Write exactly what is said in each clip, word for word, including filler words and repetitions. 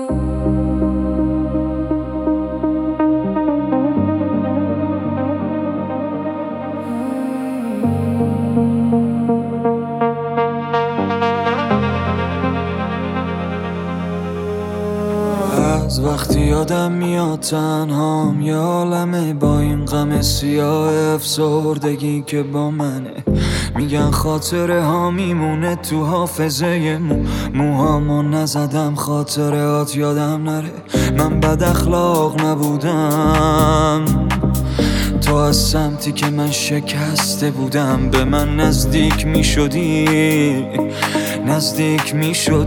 از وقتی یادم میاد تنهام، یه عالمه با این غم سیاه افسردگی که با منه. میگن خاطره ها میمونه تو حافظه مو موهامو نزدم خاطرات یادم نره. من بد اخلاق نبودم، تو از سمتی که من شکسته بودم به من نزدیک میشدی، نزدیک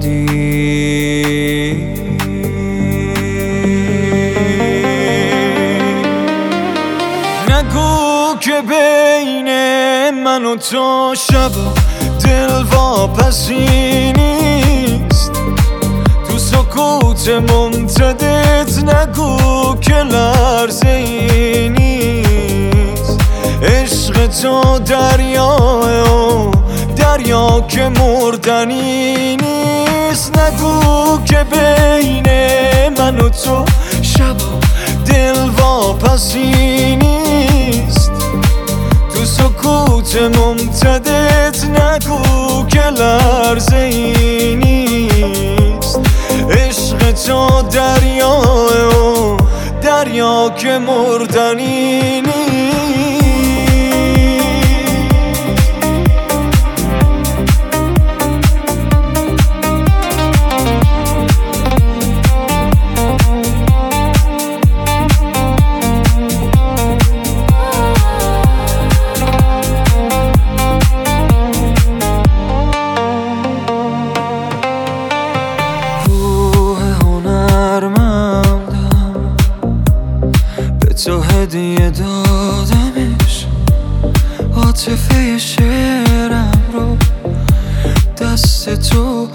میشدی. نگو که بین من و تو شبا دل واپسی نیست، تو سکوت ممتدت نگو که لرزه ای نیست. عشق تو دریاه و دریا که مردنی نیست. نگو که بین من و تو شبا دل واپسی نیست، تو سکوت ممتدت نگو که لرزه ای نیست. عشق تو دریاه و دریا که مردنی نیست. تو هدیه دادمش، عاطفه شعرم رو دست تو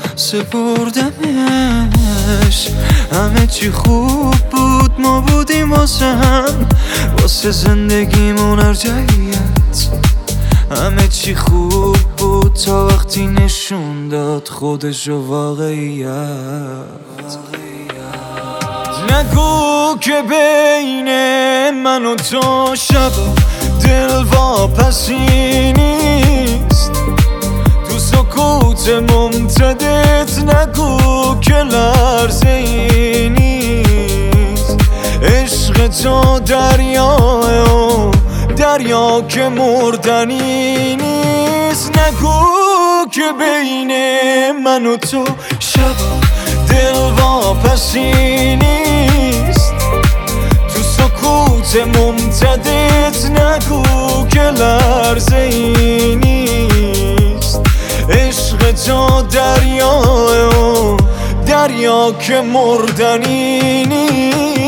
سپردمش. همه چی خوب بود، ما بودیم واسه هم، واسه زندگیمون ارجعیت. همه چی خوب بود تا وقتی نشون داد خودشو واقعیت. نگو که بین من و تو شبا دل واپسی نیست، تو سکوت ممتدت نگو که لرزه ای نیست. عشق تو دریاه و دریا که مردنی نیست. نگو که بین من و تو شبا دل واپسی نیست، تو سکوت ممتدت نگو که لرزه ای نیست. عشق تو دریاه و دریا که مردنی نیست.